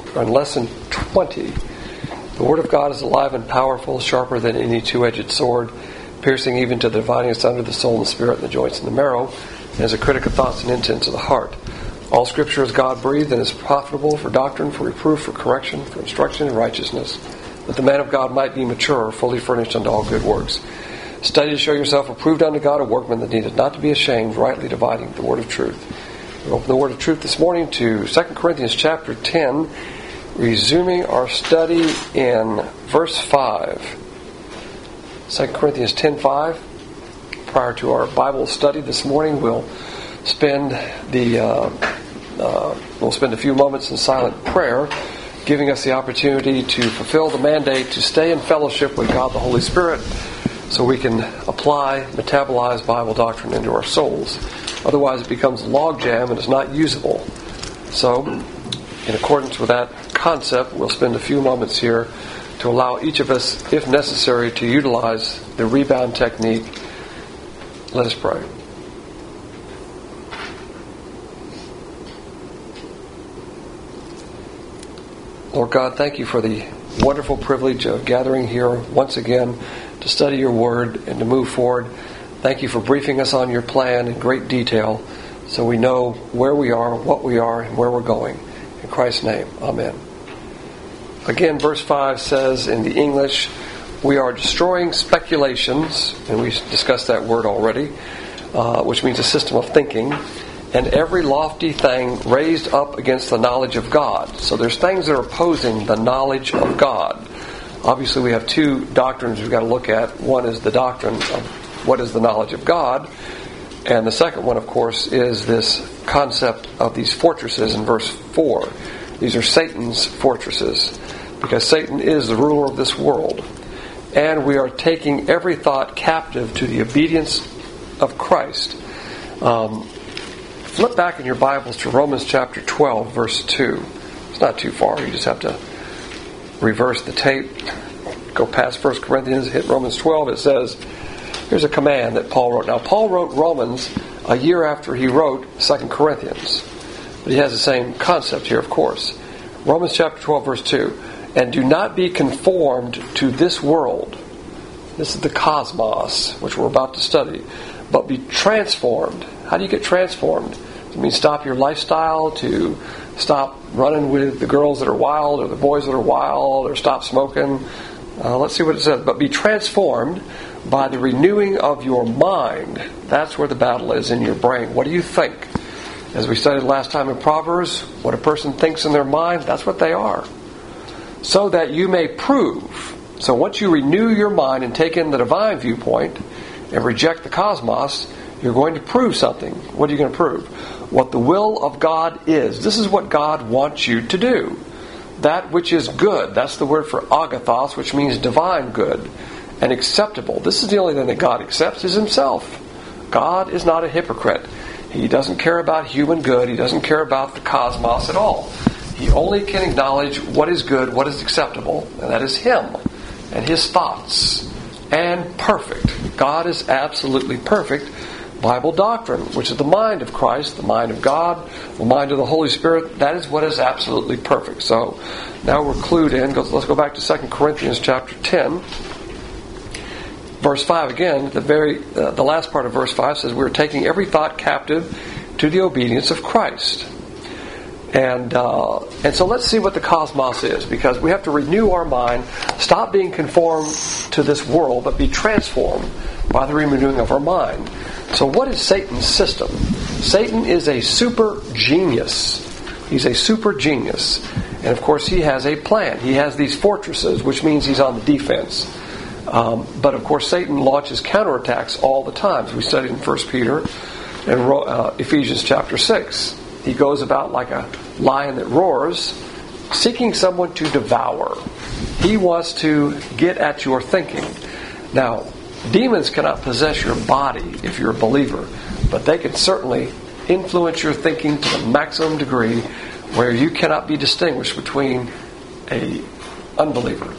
on lesson 20. The Word of God is alive and powerful, sharper than any two-edged sword, piercing even to the dividing asunder the soul and the spirit and the joints and the marrow, and is a critic of thoughts and intents of the heart. All Scripture is God-breathed and is profitable for doctrine, for reproof, for correction, for instruction in righteousness, that the man of God might be mature, fully furnished unto all good works. Study to show yourself approved unto God, a workman that needeth not to be ashamed, rightly dividing the word of truth. We open the word of truth this morning to 2 Corinthians chapter 10, resuming our study in verse 5. 2 Corinthians 10:5. Prior to our Bible study this morning, we'll spend a few moments in silent prayer, giving us the opportunity to fulfill the mandate to stay in fellowship with God the Holy Spirit, so we can apply, metabolize Bible doctrine into our souls. Otherwise, it becomes a logjam and is not usable. So, in accordance with that concept, we'll spend a few moments here to allow each of us, if necessary, to utilize the rebound technique. Let us pray. Lord God, thank you for the wonderful privilege of gathering here once again to study your word and to move forward. Thank you for briefing us on your plan in great detail so we know where we are, what we are, and where we're going. In Christ's name, amen. Again, verse 5 says in the English, we are destroying speculations, and we discussed that word already, which means a system of thinking, and every lofty thing raised up against the knowledge of God. So there's things that are opposing the knowledge of God. Obviously, we have two doctrines we've got to look at. One is the doctrine of what is the knowledge of God, and the second one, of course, is this concept of these fortresses in verse 4. These are Satan's fortresses, because Satan is the ruler of this world. And we are taking every thought captive to the obedience of Christ. Flip back in your Bibles to Romans chapter 12, verse 2. It's not too far. You just have to reverse the tape, go past 1 Corinthians, hit Romans 12. It says, here's a command that Paul wrote. Now, Paul wrote Romans a year after he wrote 2 Corinthians. But he has the same concept here, of course. Romans chapter 12, verse 2. And do not be conformed to this world. This is the cosmos, which we're about to study. But be transformed. How do you get transformed? It means stop your lifestyle, to stop running with the girls that are wild or the boys that are wild, or stop smoking. Let's see what it says. But be transformed by the renewing of your mind. That's where the battle is, in your brain. What do you think? As we studied last time in Proverbs, what a person thinks in their mind, that's what they are. So that you may prove. So once you renew your mind and take in the divine viewpoint and reject the cosmos, you're going to prove something. What are you going to prove? What the will of God is. This is what God wants you to do. That which is good. That's the word for agathos, which means divine good and acceptable. This is the only thing that God accepts, is himself. God is not a hypocrite. He doesn't care about human good. He doesn't care about the cosmos at all. He only can acknowledge what is good, what is acceptable, and that is him and his thoughts. And perfect. God is absolutely perfect. Bible doctrine, which is the mind of Christ, the mind of God, the mind of the Holy Spirit, that is what is absolutely perfect. So now we're clued in. Let's go back to 2 Corinthians chapter 10. Verse 5 again, the last part of verse 5 says, we're taking every thought captive to the obedience of Christ. And so let's see what the cosmos is, because we have to renew our mind, stop being conformed to this world, but be transformed by the renewing of our mind. So what is Satan's system? Satan is a super genius. He's a super genius. And of course he has a plan. He has these fortresses, which means he's on the defense. But of course Satan launches counterattacks all the time. As we studied in 1 Peter and Ephesians chapter 6. He goes about like a lion that roars, seeking someone to devour. He wants to get at your thinking. Now, demons cannot possess your body if you're a believer, but they can certainly influence your thinking to the maximum degree where you cannot be distinguished between an unbeliever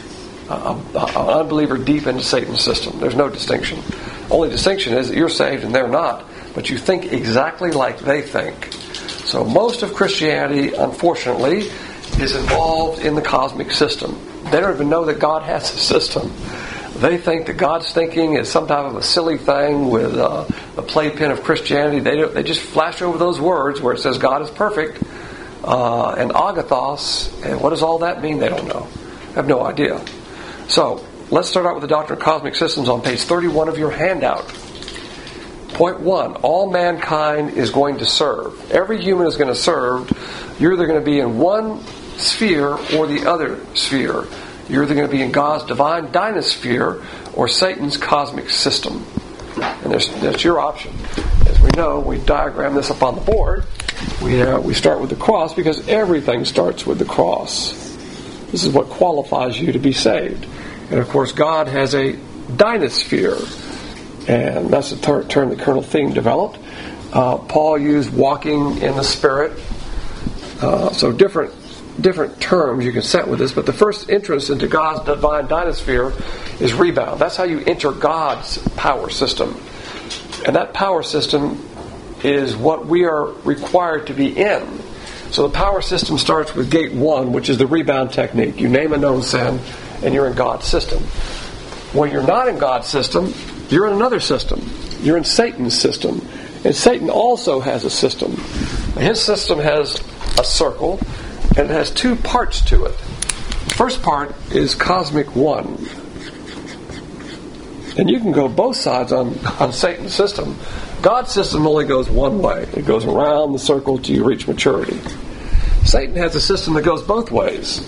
deep into Satan's system. There's no distinction. Only distinction is that you're saved and they're not, but you think exactly like they think. So most of Christianity, unfortunately, is involved in the cosmic system. They don't even know that God has a system. They think that God's thinking is some type of a silly thing with a playpen of Christianity. They just flash over those words where it says God is perfect and agathos. And what does all that mean? They don't know. They have no idea. So let's start out with the doctrine of cosmic systems on page 31 of your handout. Point 1, all mankind is going to serve. Every human is going to serve. You're either going to be in one sphere or the other sphere. You're either going to be in God's divine dynasphere or Satan's cosmic system. And that's your option. As we know, we diagram this up on the board. We start with the cross because everything starts with the cross. This is what qualifies you to be saved. And of course, God has a dynasphere. And that's the term that Colonel Thiem developed. Paul used walking in the Spirit. So different terms you can set with this, but the first entrance into God's divine dynasphere is rebound. That's how you enter God's power system. And that power system is what we are required to be in. So the power system starts with gate 1, which is the rebound technique. You name a known sin, and you're in God's system. When you're not in God's system, you're in another system. You're in Satan's system. And Satan also has a system. His system has a circle, and it has 2 parts to it. The first part is Cosmic 1. And you can go both sides on Satan's system. God's system only goes one way. It goes around the circle till you reach maturity. Satan has a system that goes both ways.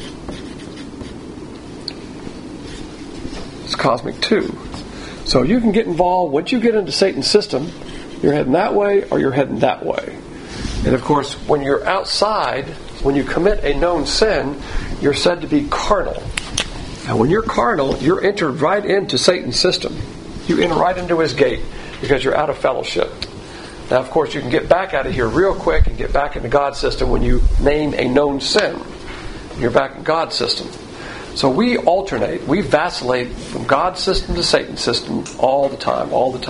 It's Cosmic 2. So you can get involved. Once you get into Satan's system, you're heading that way or you're heading that way. And of course, when you're outside, when you commit a known sin, you're said to be carnal. And when you're carnal, you're entered right into Satan's system. You enter right into his gate because you're out of fellowship. Now, of course, you can get back out of here real quick and get back into God's system when you name a known sin. You're back in God's system. So we alternate. We vacillate from God's system to Satan's system all the time.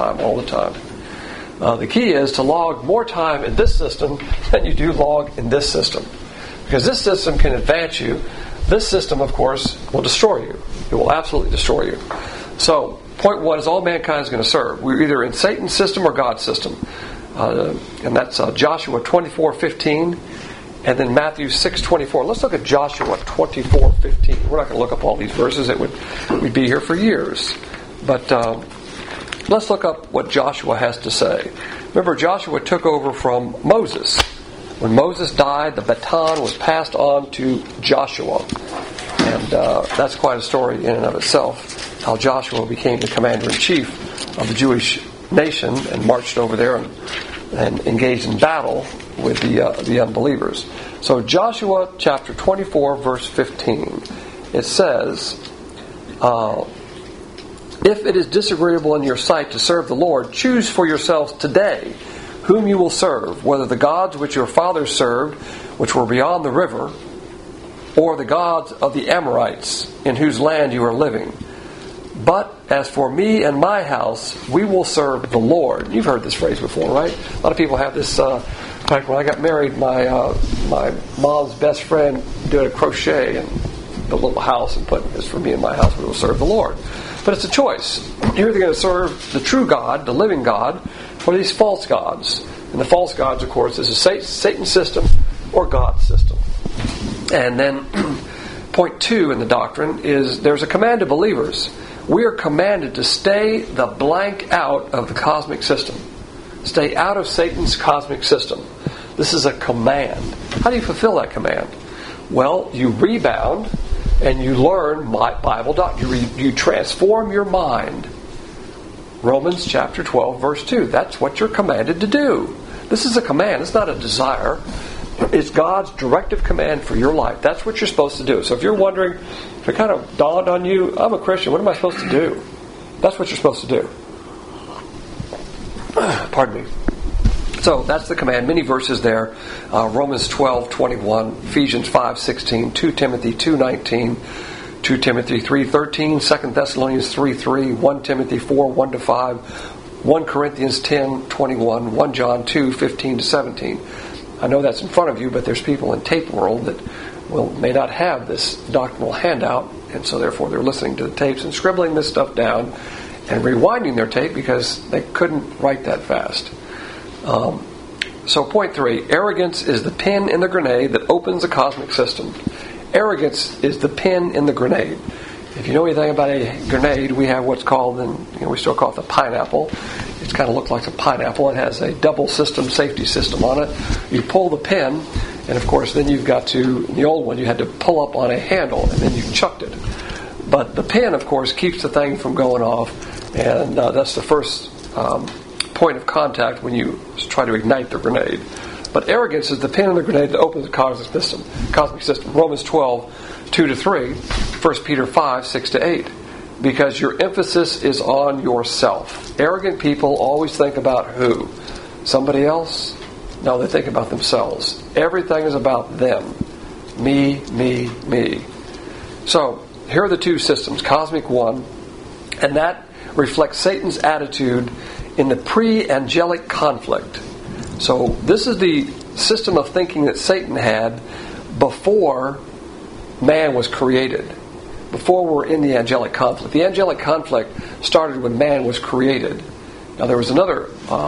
The key is to log more time in this system than you do log in this system. Because this system can advance you. This system, of course, will destroy you. It will absolutely destroy you. So, point 1 is all mankind is going to serve. We're either in Satan's system or God's system. And that's Joshua 24:15 and then Matthew 6:24. Let's look at Joshua 24:15. We're not going to look up all these verses. We'd be here for years. But let's look up what Joshua has to say. Remember, Joshua took over from Moses. When Moses died, the baton was passed on to Joshua. And that's quite a story in and of itself, how Joshua became the commander-in-chief of the Jewish nation and marched over there and engaged in battle with the unbelievers. So Joshua chapter 24, verse 15, it says, if it is disagreeable in your sight to serve the Lord, choose for yourselves today whom you will serve, whether the gods which your fathers served, which were beyond the river, or the gods of the Amorites, in whose land you are living. But as for me and my house, we will serve the Lord. You've heard this phrase before, right? A lot of people have this. In fact, when I got married, my mom's best friend did a crochet and built a little house and put, as for me and my house, we will serve the Lord. But it's a choice. You're either going to serve the true God, the living God, or these false gods. And the false gods, of course, is a Satan system or God's system. And then point 2 in the doctrine is there's a command to believers. We are commanded to stay the blank out of the cosmic system. Stay out of Satan's cosmic system. This is a command. How do you fulfill that command? Well, you rebound and you learn Bible doctrine. You transform your mind. Romans chapter 12, verse 2. That's what you're commanded to do. This is a command. It's not a desire. It's God's directive command for your life. That's what you're supposed to do. So if you're wondering, if it kind of dawned on you, I'm a Christian, what am I supposed to do? That's what you're supposed to do. Pardon me. So that's the command. Many verses there. Romans 12:21, Ephesians 5:16, 2 Timothy 2:19, 2 Timothy 3:13, 2 Thessalonians 3:3, 1 Timothy 4:1-5, 1 Corinthians 10:21, 1 John 2:15-17. I know that's in front of you, but there's people in tape world may not have this doctrinal handout, and so therefore they're listening to the tapes and scribbling this stuff down and rewinding their tape because they couldn't write that fast. So point 3, arrogance is the pin in the grenade that opens the cosmic system. Arrogance is the pin in the grenade. If you know anything about a grenade, we have what's called, and we still call it the pineapple. It's kind of looked like a pineapple. It has a double system, safety system on it. You pull the pin, and of course then you've got to, in the old one, you had to pull up on a handle, and then you chucked it. But the pin, of course, keeps the thing from going off, and that's the first point of contact when you try to ignite the grenade. But arrogance is the pin in the grenade that opens the cosmic system. Romans 12, 2-3, 1 Peter 5, 6-8. Because your emphasis is on yourself. Arrogant people always think about who? Somebody else? No, they think about themselves. Everything is about them. Me, me, me. So, here are the two systems, cosmic one, and that reflects Satan's attitude in the pre-angelic conflict. So this is the system of thinking that Satan had before man was created, before we're in the angelic conflict. The angelic conflict started when man was created. Now there was another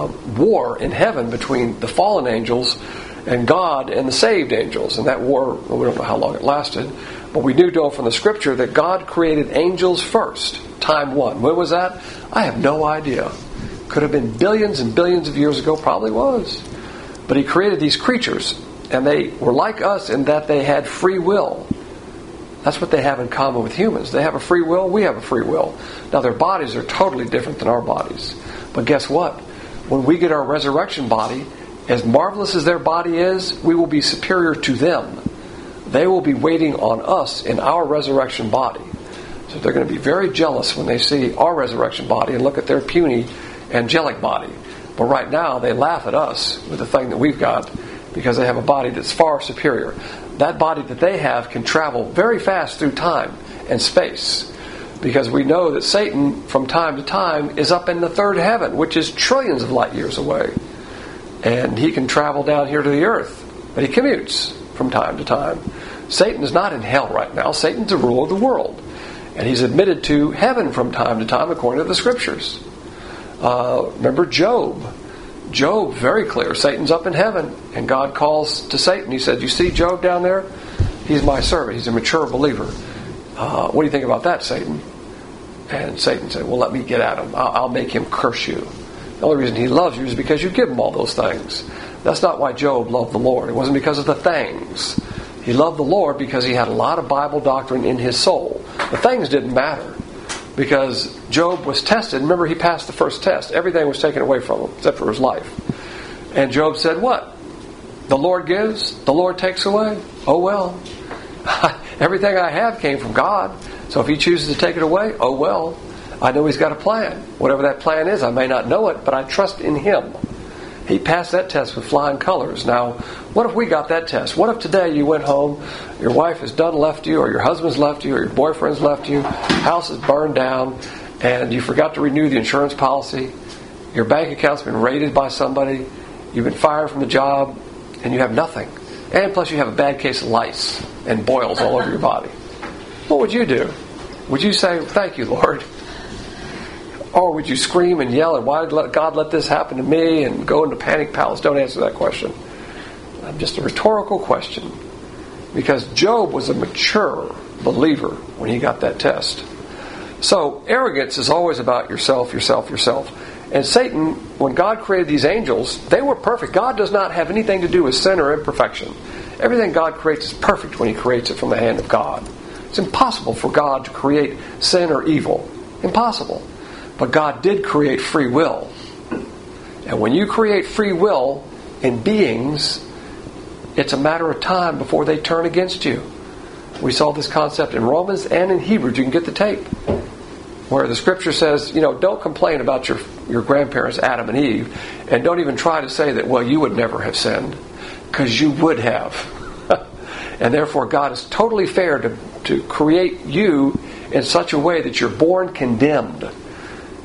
war in heaven between the fallen angels and God and the saved angels. And that war, well, we don't know how long it lasted, but we do know from the scripture that God created angels first, time one. When was that? I have no idea. Could have been billions and billions of years ago, probably was. But he created these creatures, and they were like us in that they had free will. That's what they have in common with humans. They have a free will, we have a free will. Now their bodies are totally different than our bodies. But guess what? When we get our resurrection body, as marvelous as their body is, we will be superior to them. They will be waiting on us in our resurrection body. So they're going to be very jealous when they see our resurrection body and look at their puny angelic body. But right now they laugh at us with the thing that we've got because they have a body that's far superior. That body that they have can travel very fast through time and space, because we know that Satan from time to time is up in the third heaven, which is trillions of light years away. And he can travel down here to the earth, but he commutes from time to time. Satan is not in hell right now. Satan's the ruler of the world. And he's admitted to heaven from time to time according to the scriptures. Remember Job. Job, very clear. Satan's up in heaven. And God calls to Satan. He said, you see Job down there? He's my servant. He's a mature believer. What do you think about that, Satan? And Satan said, well, let me get at him. I'll make him curse you. The only reason he loves you is because you give him all those things. That's not why Job loved the Lord. It wasn't because of the things. He loved the Lord because he had a lot of Bible doctrine in his soul. The things didn't matter because Job was tested. Remember, he passed the first test. Everything was taken away from him except for his life. And Job said, what? The Lord gives, the Lord takes away. Oh well. Everything I have came from God. So if he chooses to take it away, oh well. I know he's got a plan. Whatever that plan is, I may not know it, but I trust in him. He passed that test with flying colors. Now, what if we got that test? What if today you went home, your wife has done left you, or your husband's left you, or your boyfriend's left you, house is burned down, and you forgot to renew the insurance policy, your bank account's been raided by somebody, you've been fired from the job, and you have nothing. And plus you have a bad case of lice and boils all over your body. What would you do? Would you say, thank you, Lord? Or would you scream and yell and why did God let this happen to me and go into panic palace? Don't answer that question. Just a rhetorical question. Because Job was a mature believer when he got that test. So arrogance is always about yourself, yourself, yourself. And Satan, when God created these angels, they were perfect. God does not have anything to do with sin or imperfection. Everything God creates is perfect when he creates it from the hand of God. It's impossible for God to create sin or evil. Impossible. But God did create free will. And when you create free will in beings, it's a matter of time before they turn against you. We saw this concept in Romans and in Hebrews. You can get the tape. Where the scripture says, don't complain about your grandparents, Adam and Eve. And don't even try to say that, well, you would never have sinned. Because you would have. And therefore God is totally fair to create you in such a way that you're born condemned.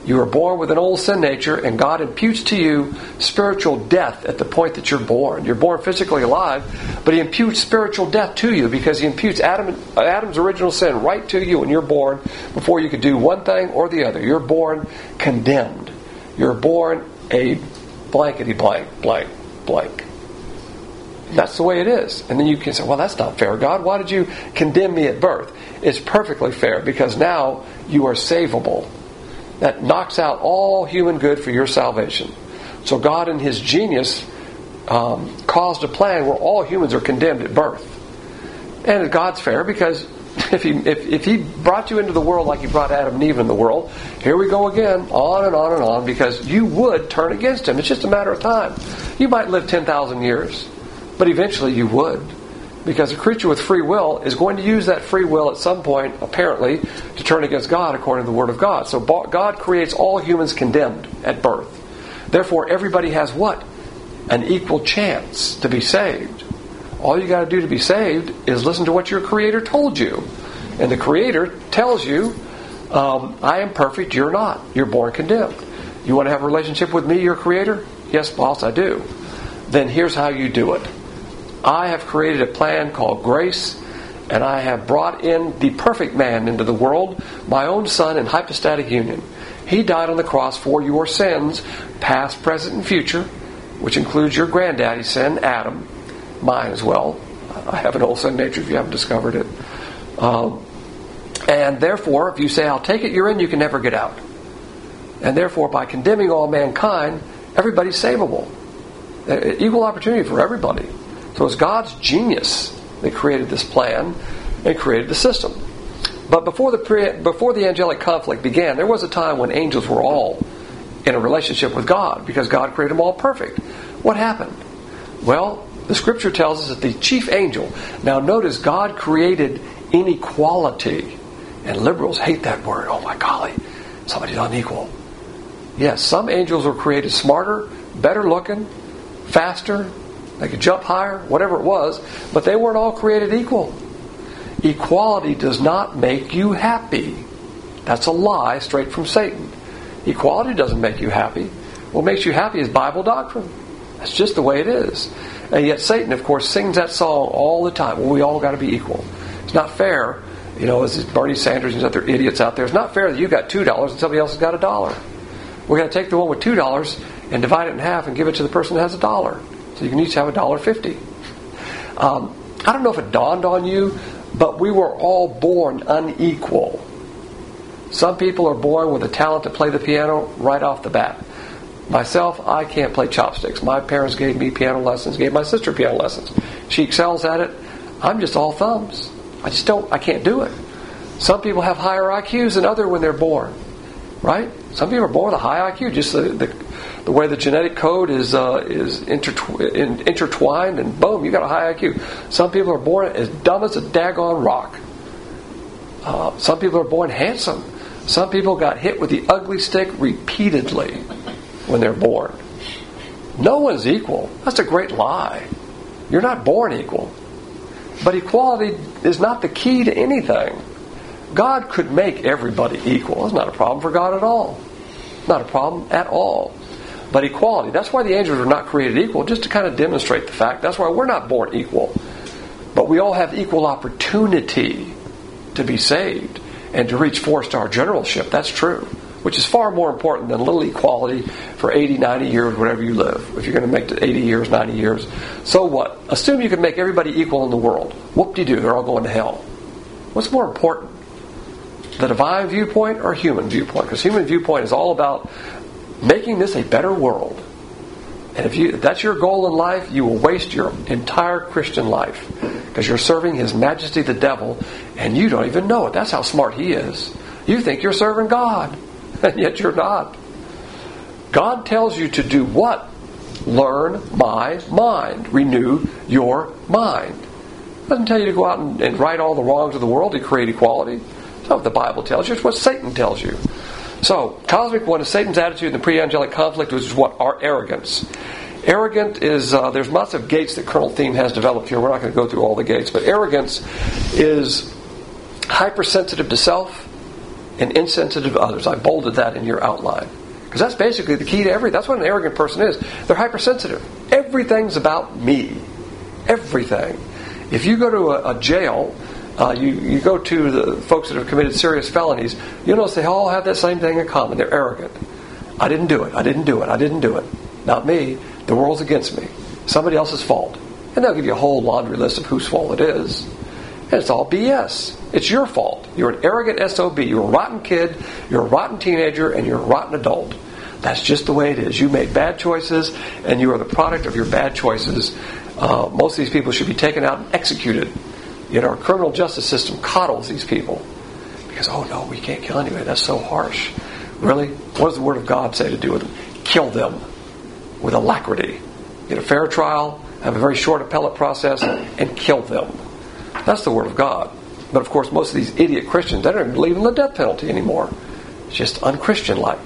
You are born with an old sin nature, and God imputes to you spiritual death at the point that you're born. You're born physically alive, but He imputes spiritual death to you because He imputes Adam's original sin right to you when you're born before you could do one thing or the other. You're born condemned. You're born a blankety blank, blank, blank. That's the way it is. And then you can say, well, that's not fair, God. Why did you condemn me at birth? It's perfectly fair because now you are savable. That knocks out all human good for your salvation. So God in His genius caused a plan where all humans are condemned at birth. And God's fair because if He brought you into the world like He brought Adam and Eve in the world, here we go again, on and on and on, because you would turn against Him. It's just a matter of time. You might live 10,000 years, but eventually you would. Because a creature with free will is going to use that free will at some point, apparently, to turn against God according to the Word of God. So God creates all humans condemned at birth. Therefore, everybody has what? An equal chance to be saved. All you got to do to be saved is listen to what your Creator told you. And the Creator tells you, I am perfect, you're not. You're born condemned. You want to have a relationship with me, your Creator? Yes, boss, I do. Then here's how you do it. I have created a plan called grace, and I have brought in the perfect man into the world, my own Son in hypostatic union. He died on the cross for your sins, past, present, and future, which includes your granddaddy's sin, Adam, mine as well. I have an old sin nature if you haven't discovered it. And therefore, if you say, I'll take it, you're in, you can never get out. And therefore, by condemning all mankind, everybody's savable. Equal opportunity for everybody. So it's God's genius that created this plan and created the system. But before the angelic conflict began, there was a time when angels were all in a relationship with God because God created them all perfect. What happened? Well, the Scripture tells us that the chief angel, now notice God created inequality, and liberals hate that word. Oh my golly, somebody's unequal. Yes, some angels were created smarter, better looking, faster, they could jump higher, whatever it was, but they weren't all created equal. Equality does not make you happy. That's a lie straight from Satan. Equality doesn't make you happy. What makes you happy is Bible doctrine. That's just the way it is. And yet Satan, of course, sings that song all the time. Well, we all got to be equal. It's not fair, as Bernie Sanders and other idiots out there, it's not fair that you got $2 and somebody else has got $1. We're going to take the one with $2 and divide it in half and give it to the person that has $1. So you can each have $1.50. I don't know if it dawned on you, but we were all born unequal. Some people are born with a talent to play the piano right off the bat. Myself, I can't play chopsticks. My parents gave me piano lessons, gave my sister piano lessons. She excels at it. I'm just all thumbs. I can't do it. Some people have higher IQs than others when they're born. Right? Some people are born with a high IQ. Just the way the genetic code is intertwined, and boom, you got a high IQ. Some people are born as dumb as a daggone rock. Some people are born handsome. Some people got hit with the ugly stick repeatedly when they're born. No one's equal. That's a great lie. You're not born equal. But equality is not the key to anything. God could make everybody equal. That's not a problem for God at all. Not a problem at all. But equality, that's why the angels were not created equal, just to kind of demonstrate the fact. That's why we're not born equal. But we all have equal opportunity to be saved and to reach 4-star generalship. That's true. Which is far more important than a little equality for 80, 90 years, whatever you live. If you're going to make it 80 years, 90 years. So what? Assume you can make everybody equal in the world. Whoop-de-doo, they're all going to hell. What's more important? The divine viewpoint or human viewpoint? Because human viewpoint is all about making this a better world. And if that's your goal in life, you will waste your entire Christian life. Because you're serving His Majesty the devil, and you don't even know it. That's how smart he is. You think you're serving God, and yet you're not. God tells you to do what? Learn my mind. Renew your mind. It doesn't tell you to go out and right all the wrongs of the world to create equality. It's not what the Bible tells you. It's what Satan tells you. So, cosmic one is Satan's attitude in the pre-angelic conflict, which is what? Our arrogance. Arrogant is, there's lots of gates that Colonel Thiem has developed here. We're not going to go through all the gates. But arrogance is hypersensitive to self, and insensitive to others. I bolded that in your outline. Because that's basically the key to everything. That's what an arrogant person is. They're hypersensitive. Everything's about me. Everything. If you go to a jail, you go to the folks that have committed serious felonies, you'll notice they all have that same thing in common. They're arrogant. I didn't do it. I didn't do it. I didn't do it. Not me. The world's against me. Somebody else's fault. And they'll give you a whole laundry list of whose fault it is. And it's all BS. It's your fault. You're an arrogant SOB. You're a rotten kid. You're a rotten teenager. And you're a rotten adult. That's just the way it is. You made bad choices, and you are the product of your bad choices. Most of these people should be taken out and executed. Yet our criminal justice system coddles these people. Because, oh no, we can't kill anybody. That's so harsh. Really? What does the Word of God say to do with them? Kill them with alacrity. Get a fair trial, have a very short appellate process, and kill them. That's the Word of God. But of course, most of these idiot Christians, they don't even believe in the death penalty anymore. It's just unchristian-like.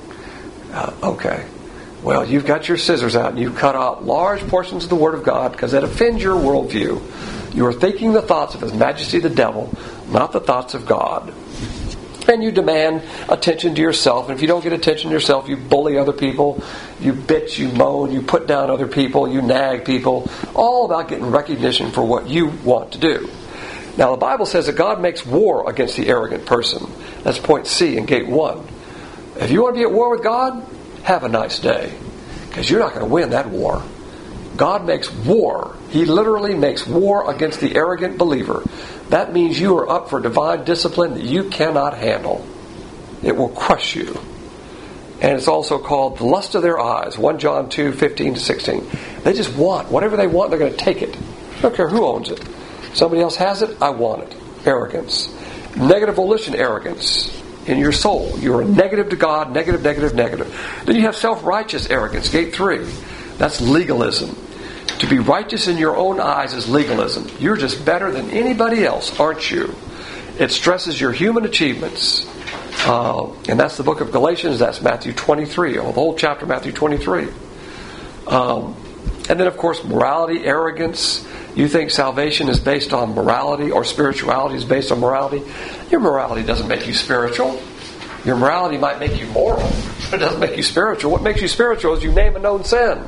Okay. Well, you've got your scissors out and you've cut out large portions of the Word of God because that offends your worldview. You are thinking the thoughts of His Majesty the devil, not the thoughts of God. And you demand attention to yourself. And if you don't get attention to yourself, you bully other people. You bitch, you moan, you put down other people, you nag people. All about getting recognition for what you want to do. Now, the Bible says that God makes war against the arrogant person. That's point C in gate 1. If you want to be at war with God, have a nice day. Because you're not going to win that war. God makes war. He literally makes war against the arrogant believer. That means you are up for divine discipline that you cannot handle. It will crush you. And it's also called the lust of their eyes. 1 John 2:15-16. They just want. Whatever they want, they're going to take it. I don't care who owns it. Somebody else has it, I want it. Arrogance. Negative volition arrogance. In your soul. You are negative to God, negative. Then you have self-righteous arrogance, gate 3. That's legalism. To be righteous in your own eyes is legalism. You're just better than anybody else, aren't you? It stresses your human achievements. And that's the book of Galatians, that's Matthew 23, the whole chapter Matthew 23. And then, of course, morality, arrogance. You think salvation is based on morality or spirituality is based on morality. Your morality doesn't make you spiritual. Your morality might make you moral, but it doesn't make you spiritual. What makes you spiritual is you name a known sin.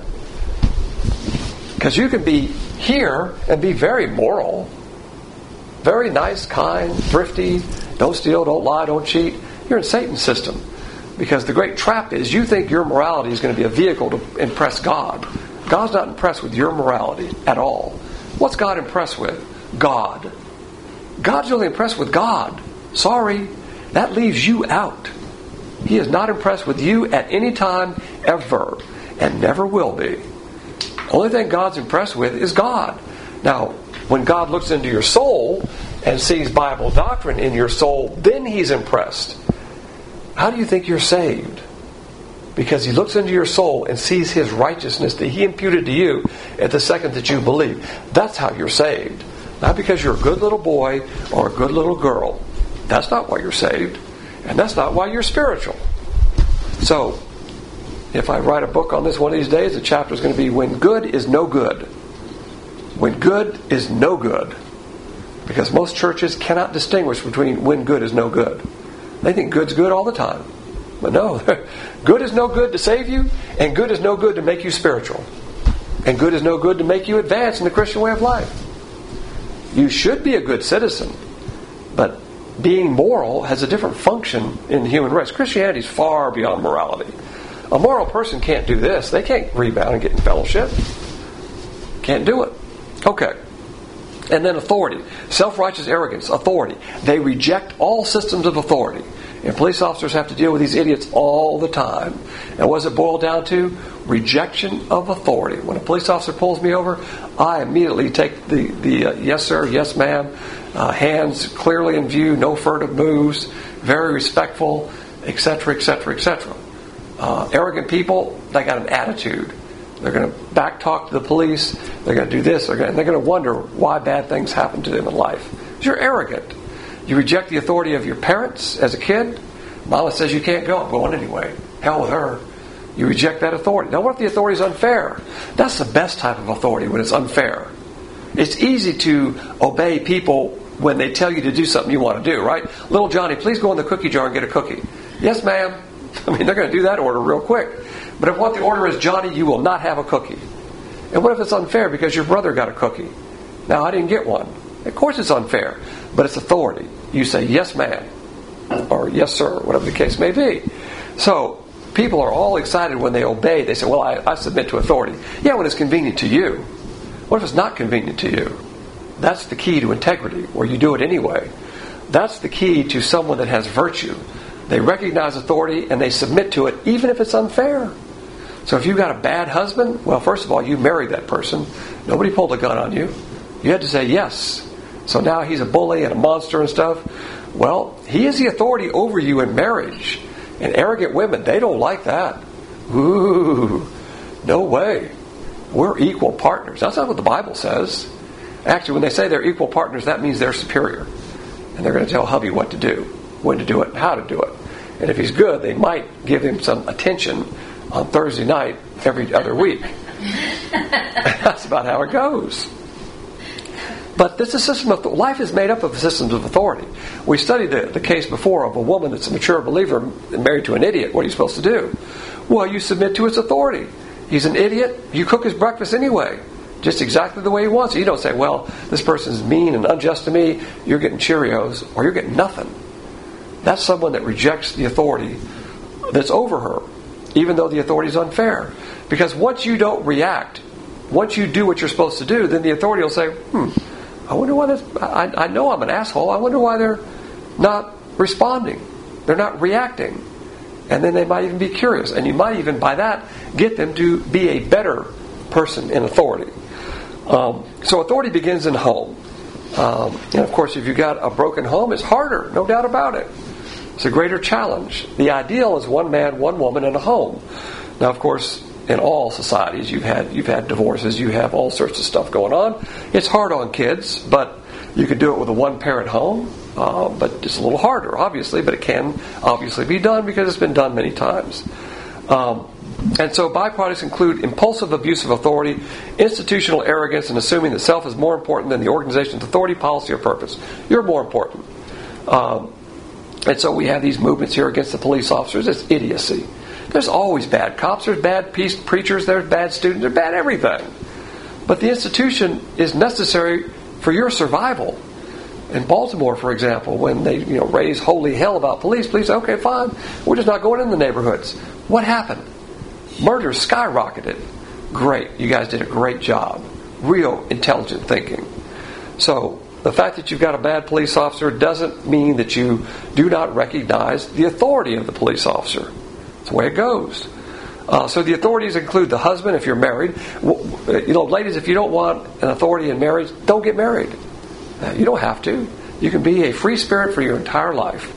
Because you can be here and be very moral. Very nice, kind, thrifty, don't steal, don't lie, don't cheat. You're in Satan's system. Because the great trap is you think your morality is going to be a vehicle to impress God. God's not impressed with your morality at all. What's God impressed with? God. God's only impressed with God. Sorry, that leaves you out. He is not impressed with you at any time, ever, and never will be. The only thing God's impressed with is God. Now, when God looks into your soul and sees Bible doctrine in your soul, then He's impressed. How do you think you're saved? Because He looks into your soul and sees His righteousness that He imputed to you at the second that you believe. That's how you're saved. Not because you're a good little boy or a good little girl. That's not why you're saved. And that's not why you're spiritual. So, if I write a book on this one of these days, the chapter is going to be When Good is No Good. When good is no good. Because most churches cannot distinguish between when good is no good. They think good's good all the time. But no, good is no good to save you, and good is no good to make you spiritual. And good is no good to make you advance in the Christian way of life. You should be a good citizen, but being moral has a different function in the human race. Christianity is far beyond morality. A moral person can't do this. They can't rebound and get in fellowship. Can't do it. Okay. And then authority. Self-righteous arrogance. Authority. They reject all systems of authority. And police officers have to deal with these idiots all the time. And what does it boil down to? Rejection of authority. When a police officer pulls me over, I immediately take the yes sir, yes ma'am, hands clearly in view, no furtive moves, very respectful, etc., etc., etc. Arrogant people, they got an attitude. They're going to backtalk to the police. They're going to do this. They're going to wonder why bad things happen to them in life. You're arrogant. You reject the authority of your parents as a kid. Mama says you can't go. I'm going anyway. Hell with her. You reject that authority. Now what if the authority is unfair? That's the best type of authority, when it's unfair. It's easy to obey people when they tell you to do something you want to do, right? Little Johnny, please go in the cookie jar and get a cookie. Yes, ma'am. I mean, they're going to do that order real quick. But if what the order is, Johnny, you will not have a cookie. And what if it's unfair because your brother got a cookie? Now, I didn't get one. Of course it's unfair, but it's authority. You say, yes, ma'am, or yes, sir, whatever the case may be. So, people are all excited when they obey. They say, well, I submit to authority. Yeah, when it's convenient to you. What if it's not convenient to you? That's the key to integrity, where you do it anyway. That's the key to someone that has virtue. They recognize authority and they submit to it, even if it's unfair. So if you've got a bad husband, well, first of all, you married that person. Nobody pulled a gun on you. You had to say yes. So now he's a bully and a monster and stuff. Well, he is the authority over you in marriage. And arrogant women, they don't like that. Ooh, no way. We're equal partners. That's not what the Bible says. Actually, when they say they're equal partners, that means they're superior. And they're going to tell hubby what to do, when to do it, and how to do it. And if he's good, they might give him some attention on Thursday night every other week. That's about how it goes. But this is a system of life is made up of systems of authority. We studied the case before of a woman that's a mature believer married to an idiot. What are you supposed to do? Well, you submit to his authority. He's an idiot. You cook his breakfast anyway, just exactly the way he wants it. You don't say, well, this person's mean and unjust to me. You're getting Cheerios, or you're getting nothing. That's someone that rejects the authority that's over her, even though the authority is unfair. Because once you don't react, once you do what you're supposed to do, then the authority will say, I wonder why this. I know I'm an asshole. I wonder why they're not responding. They're not reacting. And then they might even be curious. And you might even, by that, get them to be a better person in authority. So authority begins in home. And of course, if you've got a broken home, it's harder, no doubt about it. It's a greater challenge. The ideal is one man, one woman in a home. Now, of course, in all societies, you've had divorces, you have all sorts of stuff going on. It's hard on kids, but you could do it with a one-parent home. But it's a little harder, obviously, but it can obviously be done because it's been done many times. And so byproducts include impulsive abuse of authority, institutional arrogance, and assuming that self is more important than the organization's authority, policy, or purpose. You're more important. And so we have these movements here against the police officers. It's idiocy. There's always bad cops, there's bad preachers, there's bad students, there's bad everything. But the institution is necessary for your survival. In Baltimore, for example, when they raise holy hell about police say, okay, fine, we're just not going in the neighborhoods. What happened? Murders skyrocketed. Great, you guys did a great job. Real intelligent thinking. So the fact that you've got a bad police officer doesn't mean that you do not recognize the authority of the police officer. That's the way it goes. So the authorities include the husband if you're married. Ladies, if you don't want an authority in marriage, don't get married. You don't have to. You can be a free spirit for your entire life.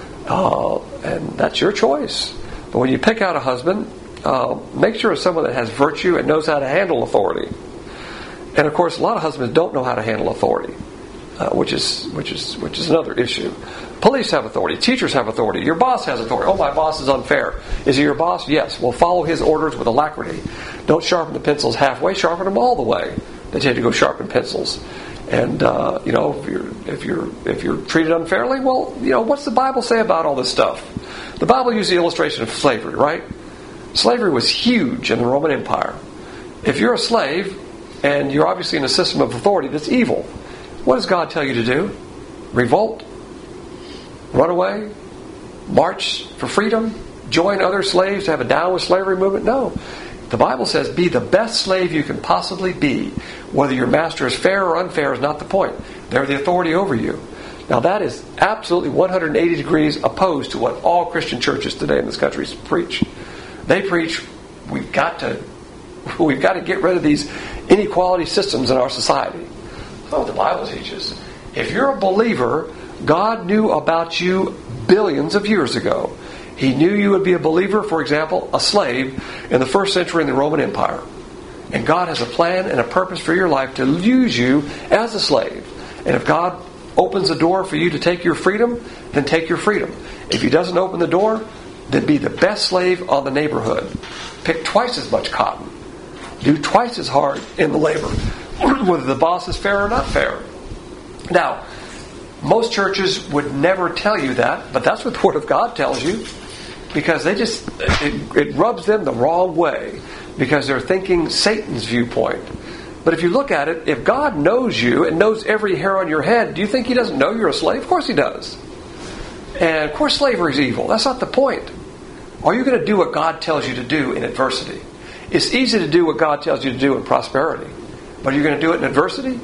And that's your choice. But when you pick out a husband, make sure it's someone that has virtue and knows how to handle authority. And of course, a lot of husbands don't know how to handle authority, which is another issue. Police have authority. Teachers have authority. Your boss has authority. Oh, my boss is unfair. Is he your boss? Yes. Well, follow his orders with alacrity. Don't sharpen the pencils halfway. Sharpen them all the way. That you have to go sharpen pencils. And if you're treated unfairly, well, what's the Bible say about all this stuff? The Bible uses the illustration of slavery, right? Slavery was huge in the Roman Empire. If you're a slave and you're obviously in a system of authority that's evil, what does God tell you to do? Revolt? Run away? March for freedom? Join other slaves to have a down with slavery movement? No. The Bible says be the best slave you can possibly be. Whether your master is fair or unfair is not the point. They're the authority over you. Now that is absolutely 180 degrees opposed to what all Christian churches today in this country preach. They preach we've got to get rid of these inequality systems in our society. That's not what the Bible teaches. If you're a believer, God knew about you billions of years ago. He knew you would be a believer, for example, a slave in the first century in the Roman Empire. And God has a plan and a purpose for your life to use you as a slave. And if God opens the door for you to take your freedom, then take your freedom. If He doesn't open the door, then be the best slave on the neighborhood. Pick twice as much cotton. Do twice as hard in the labor, whether the boss is fair or not fair. Now, Most churches would never tell you that, but that's what the Word of God tells you, because it rubs them the wrong way, because they're thinking Satan's viewpoint. But if you look at it, if God knows you and knows every hair on your head, do you think He doesn't know you're a slave? Of course He does. And of course slavery is evil. That's not the point. Are you going to do what God tells you to do in adversity? It's easy to do what God tells you to do in prosperity. But are you going to do it in adversity?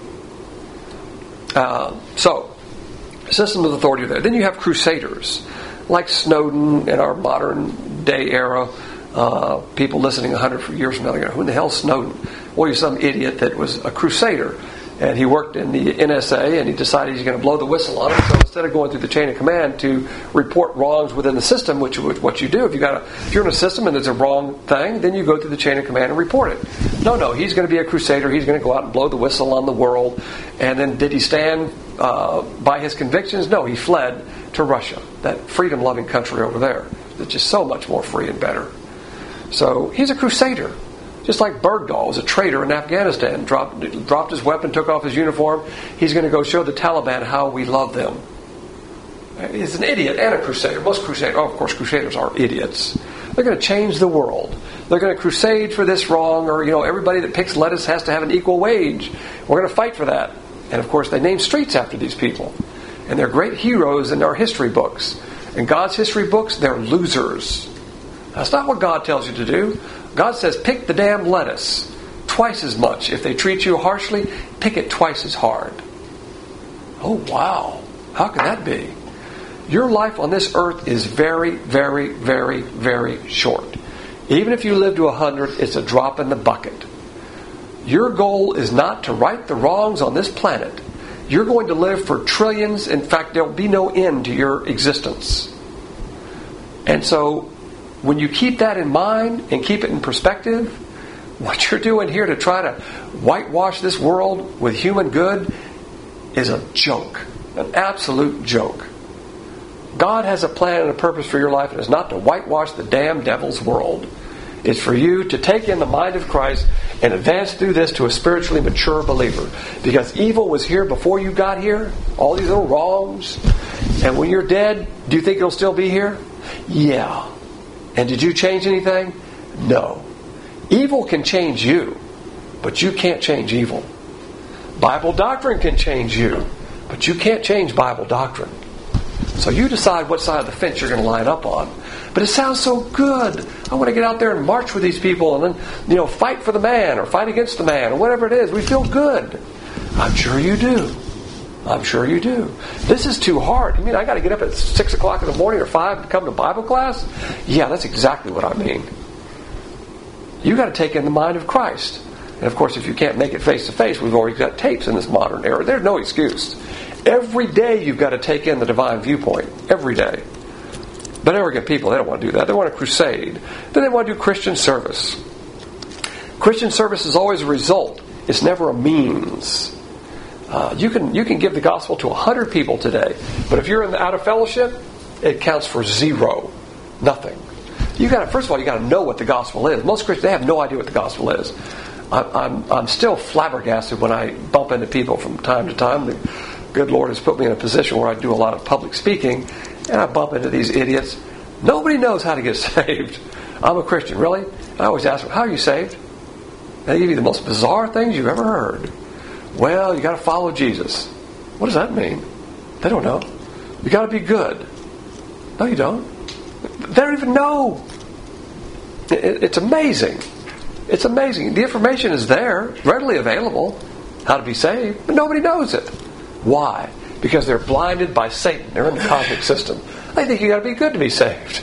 So, system of authority there. Then you have crusaders, like Snowden in our modern day era. People listening 100 years from now, they're going, who in the hell is Snowden? Well, he's some idiot that was a crusader. And he worked in the NSA, and he decided he's going to blow the whistle on it. So instead of going through the chain of command to report wrongs within the system, which is what you do, if you're in a system and there's a wrong thing, then you go through the chain of command and report it. No, he's going to be a crusader. He's going to go out and blow the whistle on the world. And then did he stand by his convictions? No, he fled to Russia, that freedom-loving country over there. It's just so much more free and better. So he's a crusader. Just like Bergdahl was a traitor in Afghanistan, dropped his weapon, took off his uniform. He's going to go show the Taliban how we love them. He's an idiot and a crusader. Most crusaders, of course, crusaders are idiots. They're going to change the world. They're going to crusade for this wrong, or everybody that picks lettuce has to have an equal wage. We're going to fight for that. And of course, they name streets after these people, and they're great heroes in our history books. In God's history books, they're losers. That's not what God tells you to do. God says, pick the damn lettuce twice as much. If they treat you harshly, pick it twice as hard. Oh, wow. How can that be? Your life on this earth is very, very, very, very short. Even if you live to 100, it's a drop in the bucket. Your goal is not to right the wrongs on this planet. You're going to live for trillions. In fact, there'll be no end to your existence. And so, when you keep that in mind and keep it in perspective, what you're doing here to try to whitewash this world with human good is a joke. An absolute joke. God has a plan and a purpose for your life, and it's not to whitewash the damn devil's world. It's for you to take in the mind of Christ and advance through this to a spiritually mature believer. Because evil was here before you got here. All these little wrongs. And when you're dead, do you think it'll still be here? Yeah. And did you change anything? No. Evil can change you, but you can't change evil. Bible doctrine can change you, but you can't change Bible doctrine. So you decide what side of the fence you're going to line up on. But it sounds so good. I want to get out there and march with these people and then, fight for the man or fight against the man or whatever it is. We feel good. I'm sure you do. I'm sure you do. This is too hard. You mean I got to get up at 6 o'clock in the morning or 5 to come to Bible class? Yeah, that's exactly what I mean. You got to take in the mind of Christ. And of course, if you can't make it face to face, we've already got tapes in this modern era. There's no excuse. Every day you've got to take in the divine viewpoint. Every day. But arrogant people, they don't want to do that. They want to crusade. Then they want to do Christian service. Christian service is always a result. It's never a means. You can give the gospel to 100 people today, but if you're out of fellowship, it counts for 0, nothing. First of all, you got to know what the gospel is. Most Christians, they have no idea what the gospel is. I'm still flabbergasted when I bump into people from time to time. The good Lord has put me in a position where I do a lot of public speaking, and I bump into these idiots. Nobody knows how to get saved. I'm a Christian, really? I always ask them, how are you saved? They give you the most bizarre things you've ever heard. Well, you got to follow Jesus. What does that mean? They don't know. You got to be good. No, you don't. They don't even know. It's amazing. It's amazing. The information is there, readily available, how to be saved, but nobody knows it. Why? Because they're blinded by Satan. They're in the cosmic system. They think you got to be good to be saved.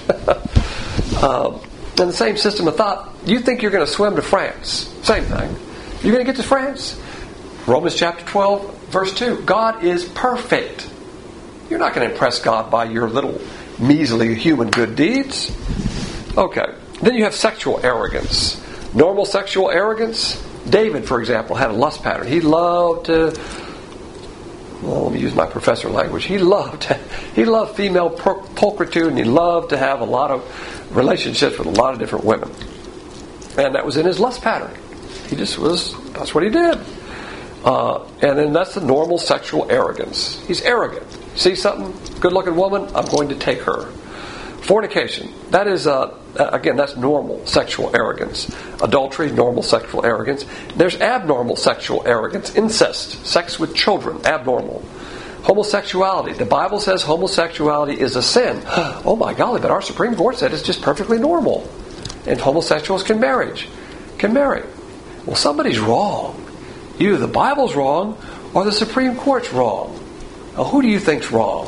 In the same system of thought, you think you're going to swim to France. Same thing. You're going to get to France. Romans chapter 12, verse 2. God is perfect. You're not going to impress God by your little measly human good deeds. Okay. Then you have sexual arrogance. Normal sexual arrogance. David, for example, had a lust pattern. He loved to... Well, let me use my professor language. He loved female pulchritude, and he loved to have a lot of relationships with a lot of different women. And that was in his lust pattern. That's what he did. And then that's the normal sexual arrogance. He's arrogant. See something? Good-looking woman? I'm going to take her. Fornication. That is, again, that's normal sexual arrogance. Adultery, normal sexual arrogance. There's abnormal sexual arrogance. Incest. Sex with children. Abnormal. Homosexuality. The Bible says homosexuality is a sin. Oh my golly, but our Supreme Court said it's just perfectly normal. And homosexuals can marry. Well, somebody's wrong. Either the Bible's wrong or the Supreme Court's wrong. Now, who do you think's wrong?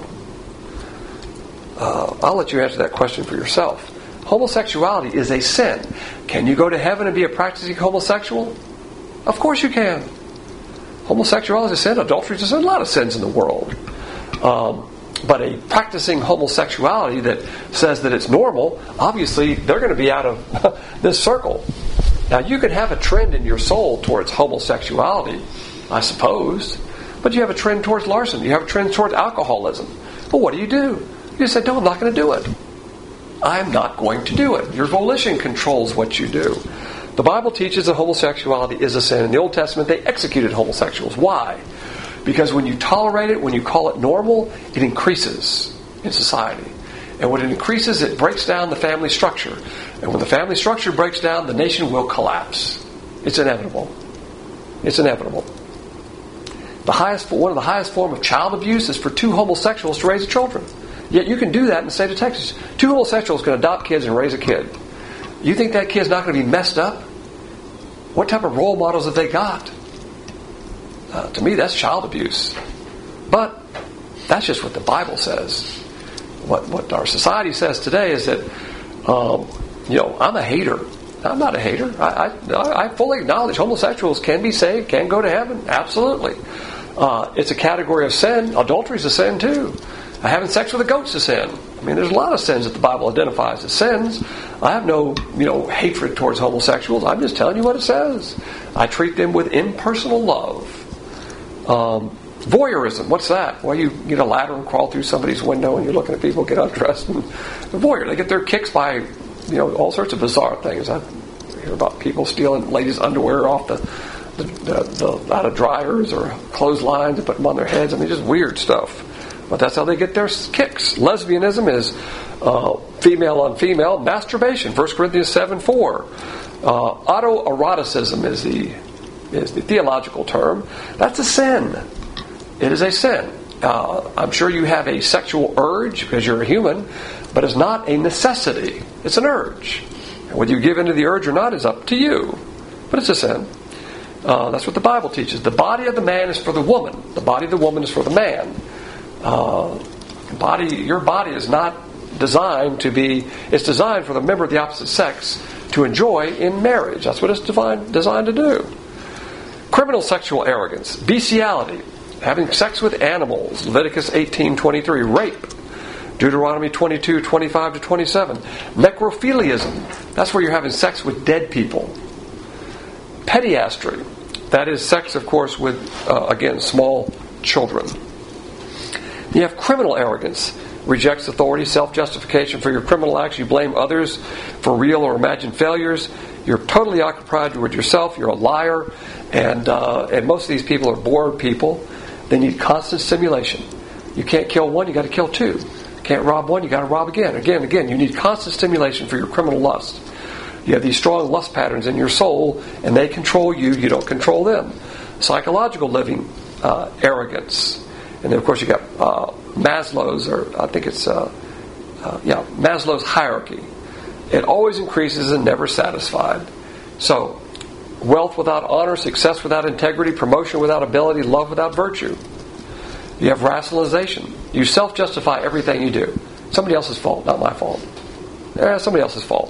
I'll let you answer that question for yourself. Homosexuality is a sin. Can you go to heaven and be a practicing homosexual? Of course you can. Homosexuality is a sin. Adultery is a sin. A lot of sins in the world. But a practicing homosexuality that says that it's normal, obviously they're going to be out of this circle. Now, you can have a trend in your soul towards homosexuality, I suppose. But you have a trend towards larceny. You have a trend towards alcoholism. But what do? You say, no, I'm not going to do it. I'm not going to do it. Your volition controls what you do. The Bible teaches that homosexuality is a sin. In the Old Testament, they executed homosexuals. Why? Because when you tolerate it, when you call it normal, it increases in society. And when it increases, it breaks down the family structure. And when the family structure breaks down, the nation will collapse. It's inevitable. It's inevitable. One of the highest forms of child abuse is for two homosexuals to raise children. Yet you can do that in the state of Texas. Two homosexuals can adopt kids and raise a kid. You think that kid's not going to be messed up? What type of role models have they got? To me, that's child abuse. But that's just what the Bible says. What our society says today is that, I'm a hater. I'm not a hater. I fully acknowledge homosexuals can be saved, can go to heaven. Absolutely. It's a category of sin. Adultery is a sin too. Having sex with a goat's a sin. I mean, there's a lot of sins that the Bible identifies as sins. I have no, hatred towards homosexuals. I'm just telling you what it says. I treat them with impersonal love. Voyeurism, what's that? Well, you get a ladder and crawl through somebody's window and you're looking at people get undressed. And voyeur, they get their kicks by, all sorts of bizarre things. I hear about people stealing ladies' underwear off out of dryers or clotheslines and put them on their heads. I mean, just weird stuff. But that's how they get their kicks. Lesbianism is female on female. Masturbation, 1 Corinthians 7:4. Autoeroticism is the theological term. That's a sin. It is a sin. I'm sure you have a sexual urge because you're a human, but it's not a necessity. It's an urge. And whether you give into the urge or not is up to you. But it's a sin. That's what the Bible teaches. The body of the man is for the woman. The body of the woman is for the man. Your body is not designed to be. It's designed for the member of the opposite sex to enjoy in marriage. That's what it's designed to do. Criminal sexual arrogance, bestiality, having sex with animals, Leviticus 18:23, rape, Deuteronomy 22:25-27, necrophiliism, that's where you're having sex with dead people. Pederasty, that is sex, of course, with small children. You have criminal arrogance, rejects authority, self-justification for your criminal acts. You blame others for real or imagined failures. You're totally occupied with yourself. You're a liar. And most of these people are bored people. They need constant stimulation. You can't kill one, you got to kill two. You can't rob one, you got to rob again. Again. You need constant stimulation for your criminal lust. You have these strong lust patterns in your soul, and they control you. You don't control them. Psychological living, arrogance. And then, of course, you got Maslow's, Maslow's hierarchy. It always increases and never satisfied. So, wealth without honor, success without integrity, promotion without ability, love without virtue. You have rationalization. You self-justify everything you do. Somebody else's fault, not my fault. Somebody else's fault.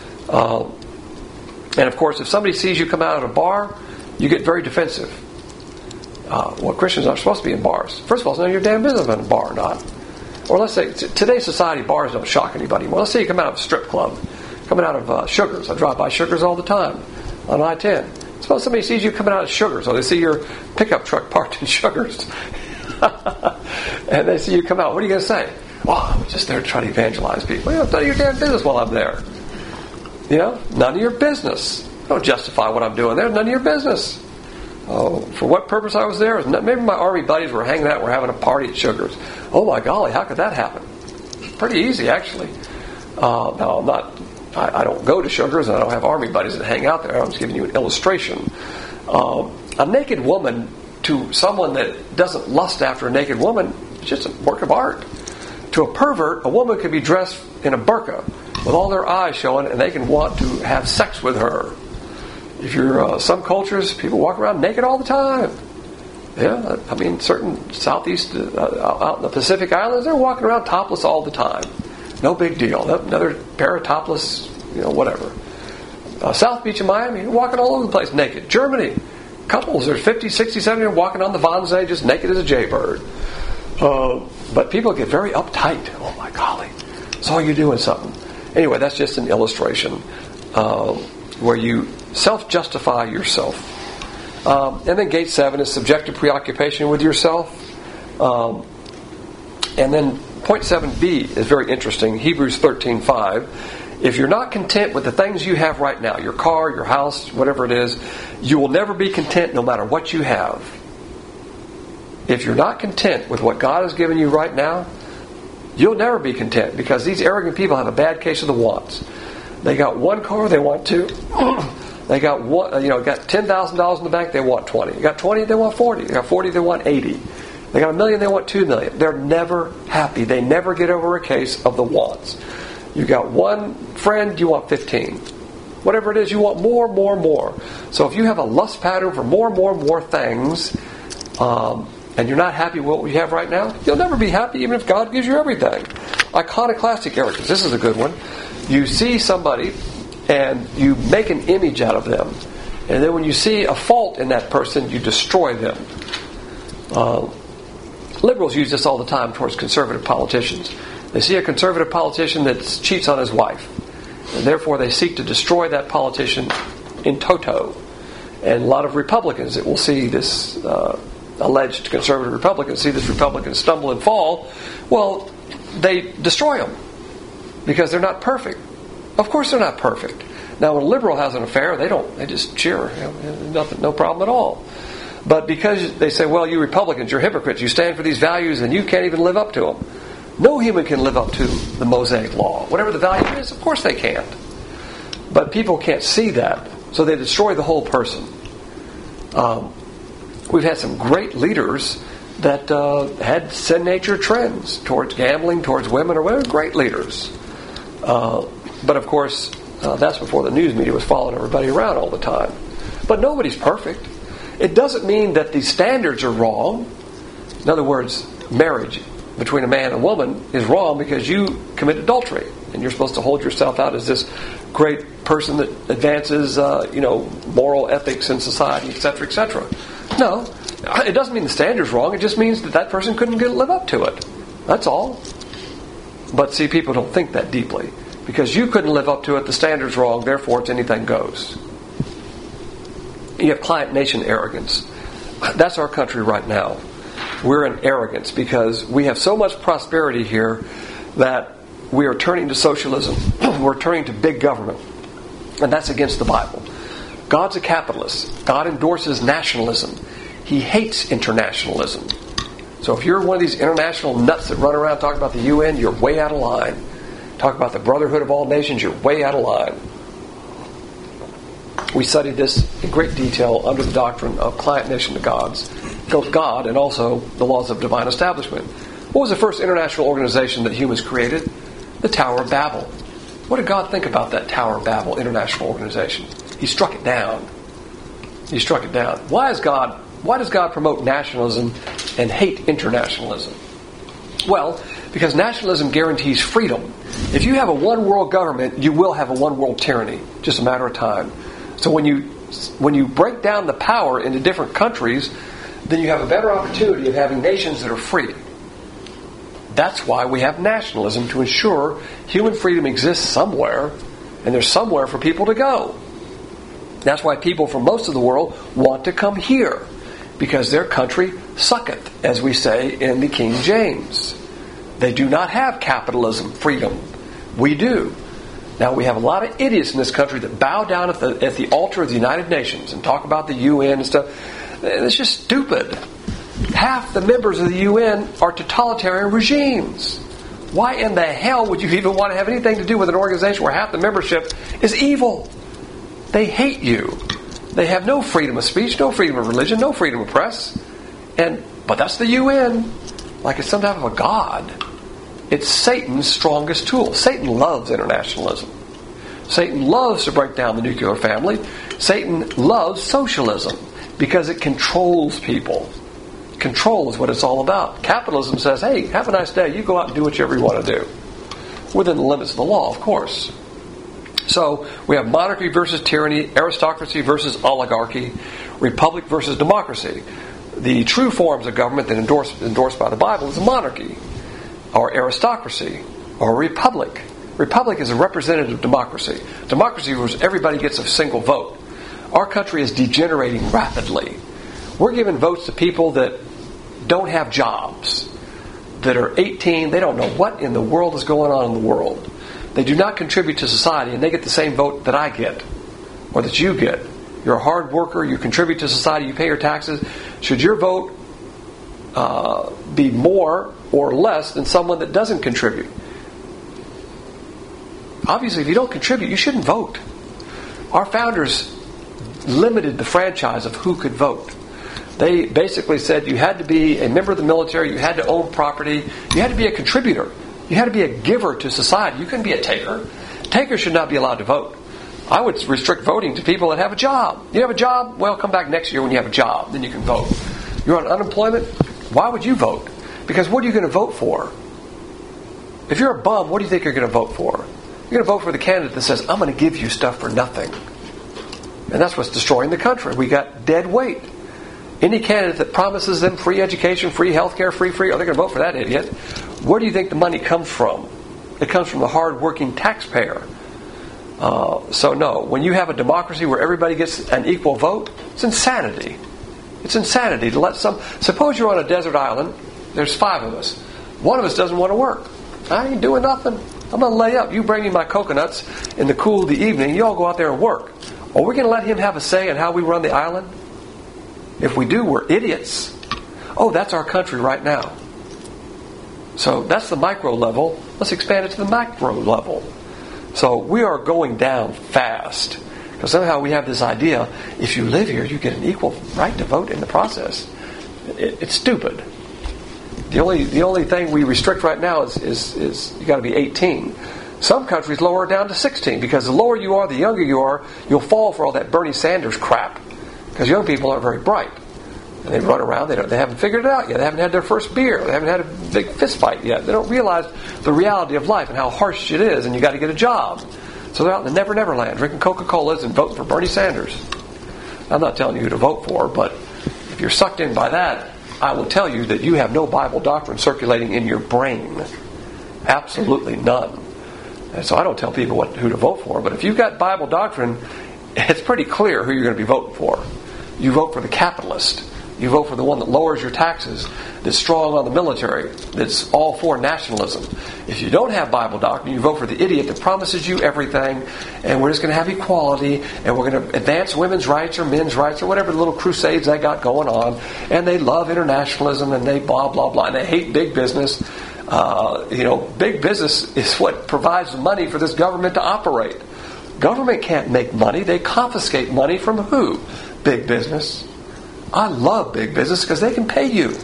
And, of course, if somebody sees you come out of a bar, you get very defensive. Christians aren't supposed to be in bars. First of all, it's none of your damn business if I'm in a bar or not. Or let's say, today's society, bars don't shock anybody. Well, let's say you come out of a strip club, coming out of Sugar's. I drive by Sugar's all the time on I-10. Suppose somebody sees you coming out of Sugar's, or they see your pickup truck parked in Sugar's, and they see you come out. What are you going to say? Oh, I'm just there to try to evangelize people. None of your damn business while I'm there. None of your business. Don't justify what I'm doing there. None of your business. For what purpose I was there? Maybe my Army buddies were hanging out, we're having a party at Sugar's. Oh my golly, how could that happen? Pretty easy, actually. Now, I don't go to Sugar's, and I don't have Army buddies that hang out there. I'm just giving you an illustration. A naked woman, to someone that doesn't lust after a naked woman, is just a work of art. To a pervert, a woman could be dressed in a burqa with all their eyes showing, and they can want to have sex with her. If you're some cultures, people walk around naked all the time. Yeah, I mean, certain southeast, out in the Pacific Islands, they're walking around topless all the time. No big deal. Another pair of topless, whatever. South Beach in Miami, you're walking all over the place naked. Germany, couples, there's 50, 60, 70 walking on the Wannsee just naked as a jaybird. But people get very uptight. Oh my golly, saw you doing something. Anyway, that's just an illustration where you self-justify yourself. And then gate 7 is subjective preoccupation with yourself. And then point 7b is very interesting. Hebrews 13:5. If you're not content with the things you have right now, your car, your house, whatever it is, you will never be content no matter what you have. If you're not content with what God has given you right now, you'll never be content, because these arrogant people have a bad case of the wants. They got one car, they want two. They got one, got $10,000 in the bank, they want 20. They got 20, they want 40. They got 40, they want 80. They got $1 million, they want $2 million. They're never happy. They never get over a case of the wants. You got one friend, you want 15. Whatever it is, you want more, more, more. So if you have a lust pattern for more, more, more things, and you're not happy with what you have right now, you'll never be happy even if God gives you everything. Iconoclastic arrogance. This is a good one. You see somebody and you make an image out of them. And then when you see a fault in that person, you destroy them. Liberals use this all the time towards conservative politicians. They see a conservative politician that cheats on his wife, and therefore they seek to destroy that politician in toto. And a lot of Republicans that will see this alleged conservative Republicans, see this Republican stumble and fall, well, they destroy them because they're not perfect. Of course they're not perfect. Now when a liberal has an affair, they just cheer. Nothing, no problem at all. But because they say, well, you Republicans, you're hypocrites, you stand for these values and you can't even live up to them. No human can live up to the Mosaic Law. Whatever the value is, of course they can't. But people can't see that, so they destroy the whole person. We've had some great leaders that had sin nature trends towards gambling, towards women, or whatever. Great leaders. But of course, that's before the news media was following everybody around all the time. But nobody's perfect. It doesn't mean that the standards are wrong. In other words, marriage between a man and a woman is wrong because you commit adultery, and you're supposed to hold yourself out as this great person that advances, moral ethics in society, etc., etc. No, it doesn't mean the standard's wrong. It just means that person couldn't live up to it. That's all. But see, people don't think that deeply. Because you couldn't live up to it, the standard's wrong, therefore it's anything goes. You have client nation arrogance. That's our country right now. We're in arrogance because we have so much prosperity here that we are turning to socialism. We're turning to big government. And that's against the Bible. God's a capitalist. God endorses nationalism. He hates internationalism. So if you're one of these international nuts that run around talking about the UN, you're way out of line. Talk about the brotherhood of all nations, you're way out of line. We studied this in great detail under the doctrine of client nation to God, and also the laws of divine establishment. What was the first international organization that humans created? The Tower of Babel. What did God think about that Tower of Babel international organization? He struck it down. He struck it down. Why does God promote nationalism and hate internationalism? Well, because nationalism guarantees freedom. If you have a one-world government, you will have a one-world tyranny. Just a matter of time. So when you break down the power into different countries, then you have a better opportunity of having nations that are free. That's why we have nationalism, to ensure human freedom exists somewhere, and there's somewhere for people to go. That's why people from most of the world want to come here, because their country sucketh, as we say in the King James. They do not have capitalism, freedom. We do. Now, we have a lot of idiots in this country that bow down at the altar of the United Nations and talk about the UN and stuff. It's just stupid. Half the members of the UN are totalitarian regimes. Why in the hell would you even want to have anything to do with an organization where half the membership is evil? They hate you. They have no freedom of speech, no freedom of religion, no freedom of press. But that's the UN. Like it's some type of a god. It's Satan's strongest tool. Satan loves internationalism. Satan loves to break down the nuclear family. Satan loves socialism because it controls people. Control is what it's all about. Capitalism says, hey, have a nice day. You go out and do whatever you want to do. Within the limits of the law, of course. So we have monarchy versus tyranny, aristocracy versus oligarchy, republic versus democracy. The true forms of government that endorsed by the Bible is a monarchy, or aristocracy, or a republic. Republic is a representative democracy. Democracy is everybody gets a single vote. Our country is degenerating rapidly. We're giving votes to people that don't have jobs, that are 18, they don't know what in the world is going on in the world. They do not contribute to society, and they get the same vote that I get, or that you get. You're a hard worker, you contribute to society, you pay your taxes. Should your vote be more or less than someone that doesn't contribute? Obviously, if you don't contribute, you shouldn't vote. Our founders limited the franchise of who could vote. They basically said you had to be a member of the military, you had to own property, you had to be a contributor, you had to be a giver to society. You couldn't be a taker. Takers should not be allowed to vote. I would restrict voting to people that have a job. You have a job? Well, come back next year when you have a job. Then you can vote. You're on unemployment? Why would you vote? Because what are you going to vote for? If you're a bum, what do you think you're going to vote for? You're going to vote for the candidate that says, I'm going to give you stuff for nothing. And that's what's destroying the country. We got dead weight. Any candidate that promises them free education, free healthcare, free, they're going to vote for that idiot. Where do you think the money comes from? It comes from the hard-working taxpayer. So no, when you have a democracy where everybody gets an equal vote, it's insanity. It's insanity to let suppose you're on a desert island, there's 5 of us. One of us doesn't want to work. I ain't doing nothing. I'm going to lay up. You bring me my coconuts in the cool of the evening, you all go out there and work. Are we going to let him have a say in how we run the island? If we do, we're idiots. Oh, that's our country right now. So that's the micro level. Let's expand it to the macro level. So we are going down fast. Because somehow we have this idea, if you live here, you get an equal right to vote in the process. It's stupid. The only thing we restrict right now is you got to be 18. Some countries lower it down to 16, because the lower you are, the younger you are, you'll fall for all that Bernie Sanders crap. Because young people aren't very bright. And they run around, they haven't figured it out yet. They haven't had their first beer. They haven't had a big fist fight yet. They don't realize the reality of life and how harsh it is, and you got to get a job. So they're out in the Never Never Land drinking Coca-Colas and voting for Bernie Sanders. I'm not telling you who to vote for, but if you're sucked in by that, I will tell you that you have no Bible doctrine circulating in your brain. Absolutely none. And so I don't tell people who to vote for, but if you've got Bible doctrine, it's pretty clear who you're going to be voting for. You vote for the capitalist. You vote for the one that lowers your taxes, that's strong on the military, that's all for nationalism. If you don't have Bible doctrine, you vote for the idiot that promises you everything, and we're just going to have equality, and we're going to advance women's rights or men's rights or whatever little crusades they got going on, and they love internationalism, and they blah, blah, blah, and they hate big business. Big business is what provides the money for this government to operate. Government can't make money. They confiscate money from who? Big business. I love big business because they can pay you.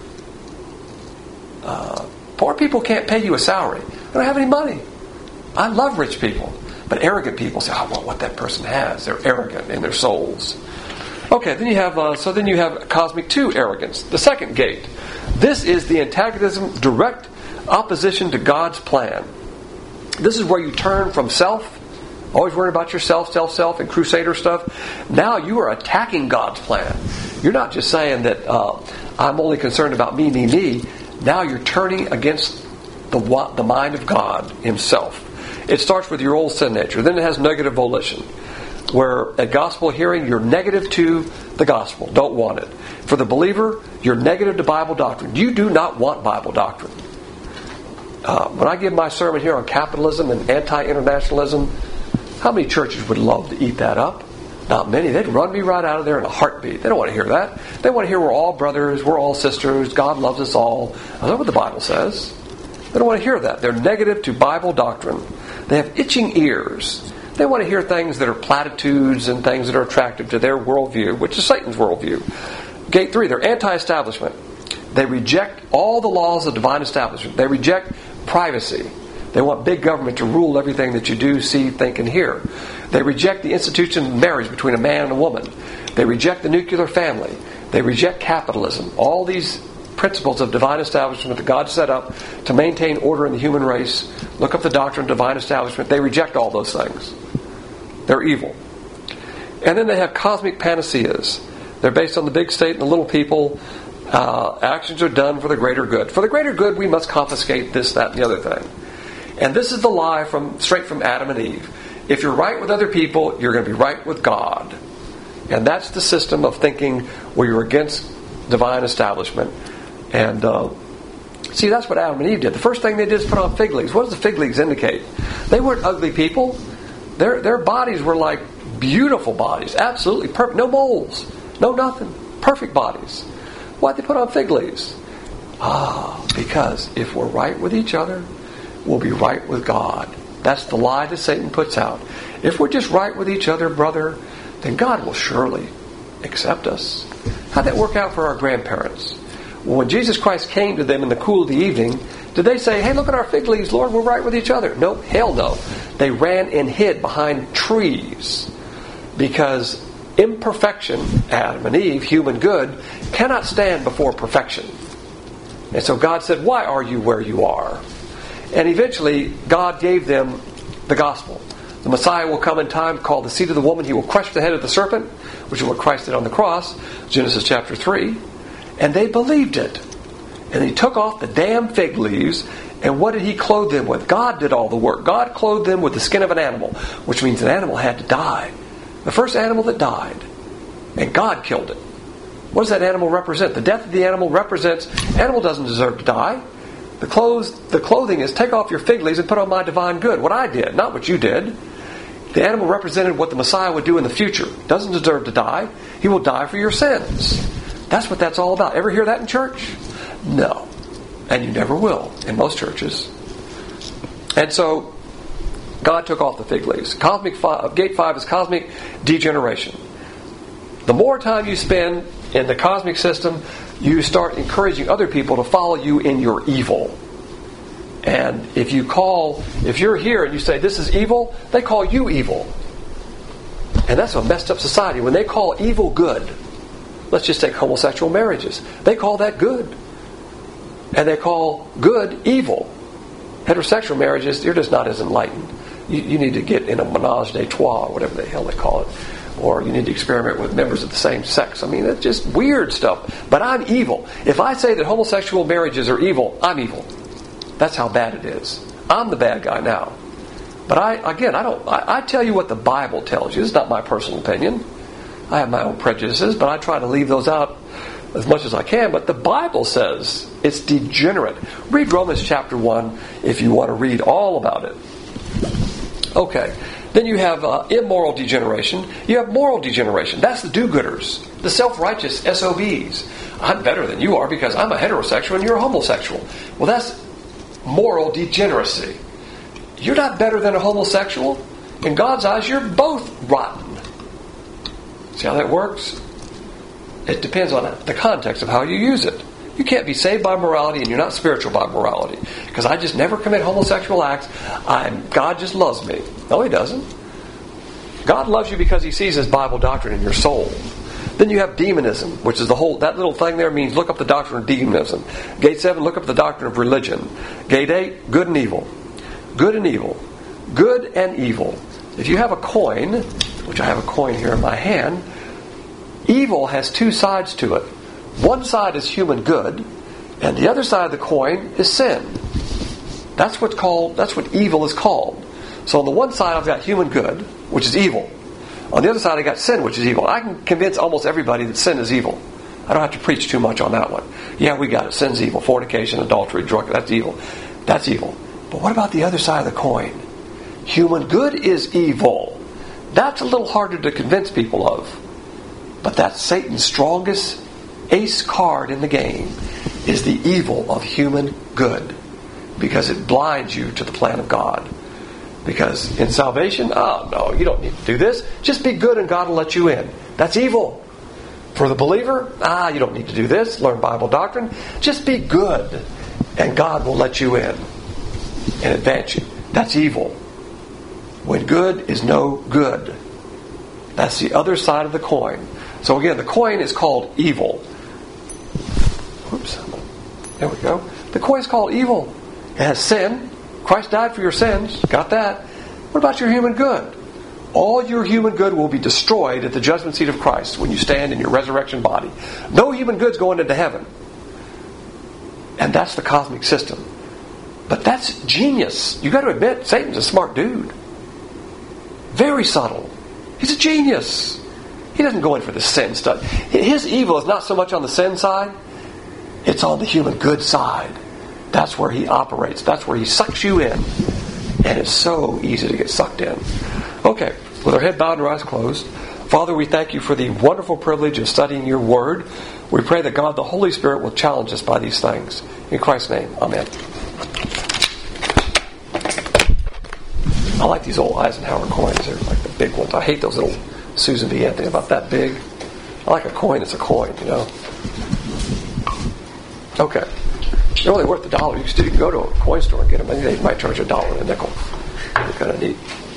Poor people can't pay you a salary. They don't have any money. I love rich people. But arrogant people say, I want what that person has. They're arrogant in their souls. Okay, then you have cosmic 2 arrogance. The second gate. This is the antagonism, direct opposition to God's plan. This is where you turn from self, always worrying about yourself, self, and crusader stuff. Now you are attacking God's plan. You're not just saying that I'm only concerned about me. Now you're turning against the mind of God Himself. It starts with your old sin nature. Then it has negative volition, where at gospel hearing, you're negative to the gospel. Don't want it. For the believer, you're negative to Bible doctrine. You do not want Bible doctrine. When I give my sermon here on capitalism and anti-internationalism, how many churches would love to eat that up? Not many. They'd run me right out of there in a heartbeat. They don't want to hear that. They want to hear we're all brothers, we're all sisters, God loves us all. That's not what the Bible says. They don't want to hear that. They're negative to Bible doctrine. They have itching ears. They want to hear things that are platitudes and things that are attractive to their worldview, which is Satan's worldview. Gate 3, they're anti-establishment. They reject all the laws of divine establishment. They reject privacy. They want big government to rule everything that you do, see, think, and hear. They reject the institution of marriage between a man and a woman. They reject the nuclear family. They reject capitalism. All these principles of divine establishment that God set up to maintain order in the human race. Look up the doctrine of divine establishment. They reject all those things. They're evil. And then they have cosmic panaceas. They're based on the big state and the little people. Actions are done for the greater good. For the greater good, we must confiscate this, that, and the other thing. And this is the lie straight from Adam and Eve. If you're right with other people, you're going to be right with God. And that's the system of thinking where you're against divine establishment. And see, that's what Adam and Eve did. The first thing they did is put on fig leaves. What does the fig leaves indicate? They weren't ugly people. Their bodies were like beautiful bodies. Absolutely perfect. No moles. No nothing. Perfect bodies. Why'd they put on fig leaves? Because if we're right with each other, we'll be right with God. That's the lie that Satan puts out. If we're just right with each other, brother, then God will surely accept us. How'd that work out for our grandparents? Well, when Jesus Christ came to them in the cool of the evening, did they say, hey, look at our fig leaves, Lord, we're right with each other? No, hell no. They ran and hid behind trees because imperfection, Adam and Eve, human good, cannot stand before perfection. And so God said, why are you where you are? And eventually, God gave them the gospel. The Messiah will come in time called the seed of the woman. He will crush the head of the serpent, which is what Christ did on the cross, Genesis chapter 3. And they believed it. And he took off the damn fig leaves, and what did he clothe them with? God did all the work. God clothed them with the skin of an animal, which means an animal had to die. The first animal that died. And God killed it. What does that animal represent? The death of the animal represents, animal doesn't deserve to die. The clothing is take off your fig leaves and put on my divine good. What I did, not what you did. The animal represented what the Messiah would do in the future. Doesn't deserve to die. He will die for your sins. That's what that's all about. Ever hear that in church? No. And you never will in most churches. And so, God took off the fig leaves. Gate 5 is cosmic degeneration. The more time you spend in the cosmic system, you start encouraging other people to follow you in your evil. And if you're here and you say this is evil, they call you evil. And that's a messed up society. When they call evil good, let's just take homosexual marriages. They call that good. And they call good evil. Heterosexual marriages, you're just not as enlightened. You need to get in a menage a trois, or whatever the hell they call it. Or you need to experiment with members of the same sex. I mean, it's just weird stuff. But I'm evil. If I say that homosexual marriages are evil, I'm evil. That's how bad it is. I'm the bad guy now. But I tell you what the Bible tells you. It's not my personal opinion. I have my own prejudices, but I try to leave those out as much as I can. But the Bible says it's degenerate. Read Romans chapter 1 if you want to read all about it. Okay. Then you have immoral degeneration. You have moral degeneration. That's the do-gooders. The self-righteous SOBs. I'm better than you are because I'm a heterosexual and you're a homosexual. Well, that's moral degeneracy. You're not better than a homosexual. In God's eyes, you're both rotten. See how that works? It depends on the context of how you use it. You can't be saved by morality and you're not spiritual by morality. Because I just never commit homosexual acts. God just loves me. No, He doesn't. God loves you because He sees His Bible doctrine in your soul. Then you have demonism, which is that little thing there means look up the doctrine of demonism. Gate 7, look up the doctrine of religion. Gate 8, good and evil. Good and evil. Good and evil. If you have a coin, which I have a coin here in my hand, evil has two sides to it. One side is human good, and the other side of the coin is sin. That's what evil is called. So on the one side I've got human good, which is evil. On the other side I got sin, which is evil. I can convince almost everybody that sin is evil. I don't have to preach too much on that one. Yeah, we got it. Sin's evil. Fornication, adultery, drug, that's evil. That's evil. But what about the other side of the coin? Human good is evil. That's a little harder to convince people of. But that's Satan's strongest ace card in the game, is the evil of human good. Because it blinds you to the plan of God. Because in salvation, oh no, you don't need to do this. Just be good and God will let you in. That's evil. For the believer, you don't need to do this. Learn Bible doctrine. Just be good and God will let you in and advance you. That's evil. When good is no good. That's the other side of the coin. So again, the coin is called evil. Oops. There we go. The coin is called evil. It has sin. Christ died for your sins. Got that. What about your human good? All your human good will be destroyed at the judgment seat of Christ when you stand in your resurrection body. No human good's going into heaven. And that's the cosmic system. But that's genius. You got to admit, Satan's a smart dude. Very subtle. He's a genius. He doesn't go in for the sin stuff. His evil is not so much on the sin side. It's on the human good side. That's where he operates. That's where he sucks you in. And it's so easy to get sucked in. Okay, with our head bowed and our eyes closed, Father, we thank you for the wonderful privilege of studying your word. We pray that God, the Holy Spirit, will challenge us by these things. In Christ's name, amen. I like these old Eisenhower coins. They're like the big ones. I hate those little Susan B. Anthony about that big. I like a coin that's a coin, you know. Okay. They're only worth $1. You can go to a coin store and get them. I think they might charge $1 a nickel. They're kind of neat.